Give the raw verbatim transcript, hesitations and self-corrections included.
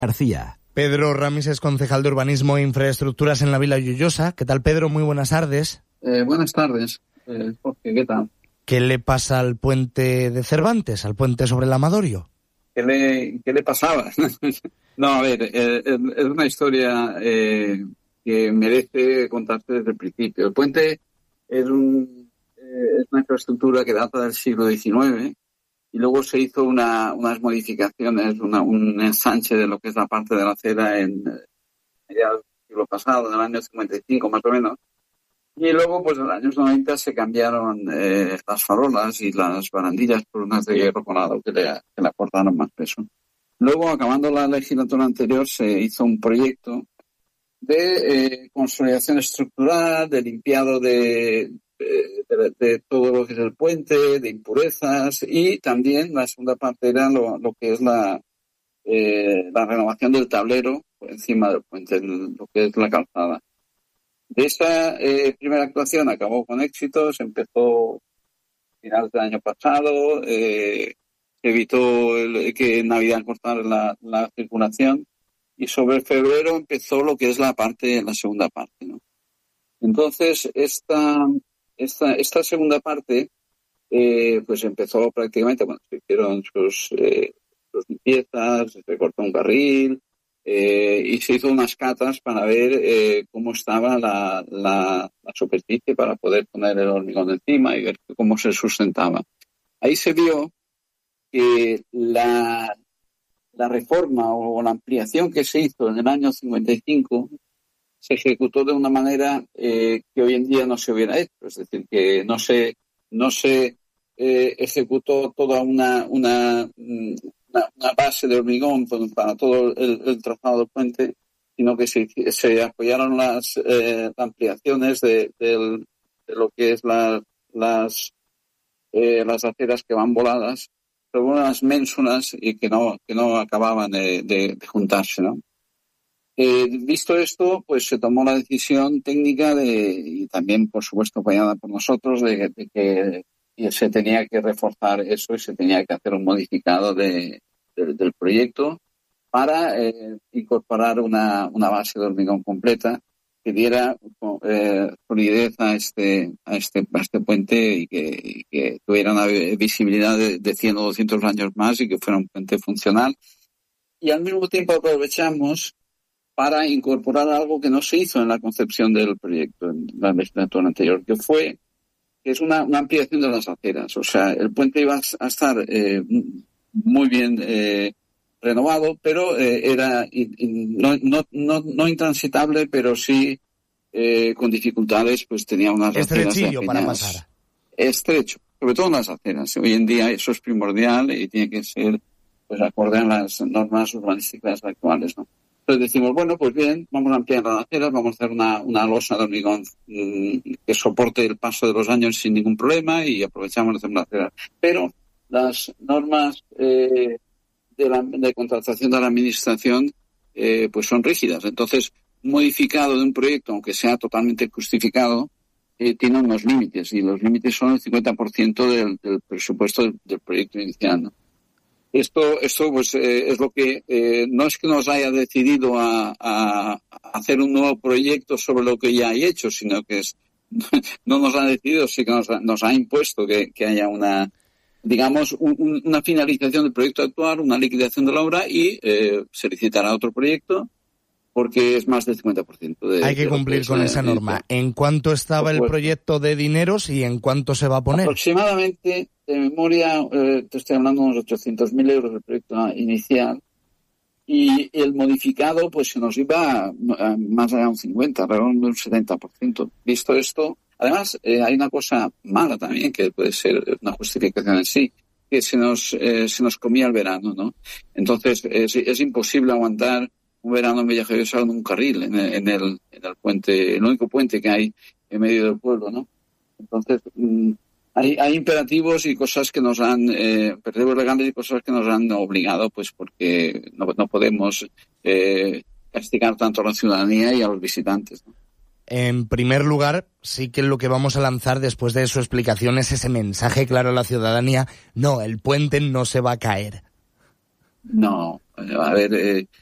García. Pedro Ramis es concejal de Urbanismo e Infraestructuras en la Vila Lloyosa. ¿Qué tal, Pedro? Muy buenas tardes. Eh, buenas tardes, eh, Jorge, ¿qué tal? ¿Qué le pasa al puente de Cervantes, al puente sobre el Amadorio? ¿Qué le, qué le pasaba? No, a ver, eh, es una historia eh, que merece contarse desde el principio. El puente es, un, eh, es una infraestructura que data del siglo diecinueve y luego se hizo una, unas modificaciones, una, un ensanche de lo que es la parte de la acera en mediados del siglo pasado, en el año cincuenta y cinco más o menos. Y luego, pues en los años noventa se cambiaron eh, las farolas y las barandillas por unas de hierro colado que le, que le aportaron más peso. Luego, acabando la legislatura anterior, se hizo un proyecto de eh, consolidación estructural, de limpiado de, de, de, de todo lo que es el puente, de impurezas, y también la segunda parte era lo, lo que es la, eh, la renovación del tablero por encima del puente, lo que es la calzada. De esa eh, primera actuación acabó con éxito, se empezó a finales del año pasado, eh, se evitó el, que en Navidad cortara la, la circulación y sobre febrero empezó lo que es la parte, la segunda parte, ¿no? Entonces, esta, esta, esta segunda parte, eh, pues empezó prácticamente, bueno, se hicieron sus, eh, sus limpiezas, se cortó un carril, Eh, y se hizo unas catas para ver eh, cómo estaba la, la, la superficie para poder poner el hormigón encima y ver cómo se sustentaba. Ahí se vio que la, la reforma o la ampliación que se hizo en el año cincuenta y cinco se ejecutó de una manera eh, que hoy en día no se hubiera hecho. Es decir, que no se, no se eh, ejecutó toda una... una Una, una base de hormigón para todo el, el trazado del puente, sino que se, se apoyaron las eh, ampliaciones de, de, de lo que es la, las eh, las aceras que van voladas, pero unas ménsulas y que no que no acababan de, de, de juntarse, ¿no? Eh, visto esto, pues se tomó la decisión técnica de, y también por supuesto apoyada por nosotros, de, de que y se tenía que reforzar eso y se tenía que hacer un modificado de, de, del proyecto para eh, incorporar una, una base de hormigón completa que diera eh, solidez a este, a este, a este puente y que, y que tuviera una visibilidad de, de cien o doscientos años más y que fuera un puente funcional. Y al mismo tiempo aprovechamos para incorporar algo que no se hizo en la concepción del proyecto en la legislatura anterior, que fue que es una, una ampliación de las aceras. O sea, el puente iba a estar eh, muy bien eh, renovado, pero eh, era in, in, no, no, no, no intransitable, pero sí eh, con dificultades, pues tenía unas aceras estrechillo para pasar. Estrecho, sobre todo en las aceras. Hoy en día eso es primordial y tiene que ser pues acorde a las normas urbanísticas actuales, ¿no? Entonces decimos, bueno, pues bien, vamos a ampliar las aceras, vamos a hacer una, una losa de hormigón mmm, que soporte el paso de los años sin ningún problema y aprovechamos de hacer una acera. Pero las normas eh, de, la, de contratación de la administración eh, pues son rígidas. Entonces, modificado de un proyecto, aunque sea totalmente justificado, eh, tiene unos límites y los límites son el cincuenta por ciento del, del presupuesto del, del proyecto inicial, ¿no? Esto, esto pues eh, es lo que eh, no es que nos haya decidido a, a, a hacer un nuevo proyecto sobre lo que ya hay hecho, sino que es, no nos ha decidido, sino que nos, nos ha impuesto que, que haya una, digamos, un, una finalización del proyecto actual, una liquidación de la obra y eh, se licitará otro proyecto porque es más del cincuenta por ciento. De, hay que cumplir con esa norma. ¿En cuánto estaba el proyecto de dineros y en cuánto se va a poner? Aproximadamente, de memoria, eh, te estoy hablando de unos ochocientos mil euros del proyecto inicial y el modificado pues se nos iba a, a más allá de un cincuenta, alrededor de un setenta por ciento. Visto esto, además eh, hay una cosa mala también que puede ser una justificación en sí, que se nos eh, se nos comía el verano, ¿no? Entonces es, es imposible aguantar un verano en Villajoyosa en un carril, en el, en el en el puente, el único puente que hay en medio del pueblo, ¿no? Entonces mmm, hay, hay imperativos y cosas que nos han, eh, imperativos legales y cosas que nos han obligado, pues porque no, no podemos eh, castigar tanto a la ciudadanía y a los visitantes, ¿no? En primer lugar, sí que lo que vamos a lanzar después de su explicación es ese mensaje claro a la ciudadanía: no, el puente no se va a caer. No, a ver, eh,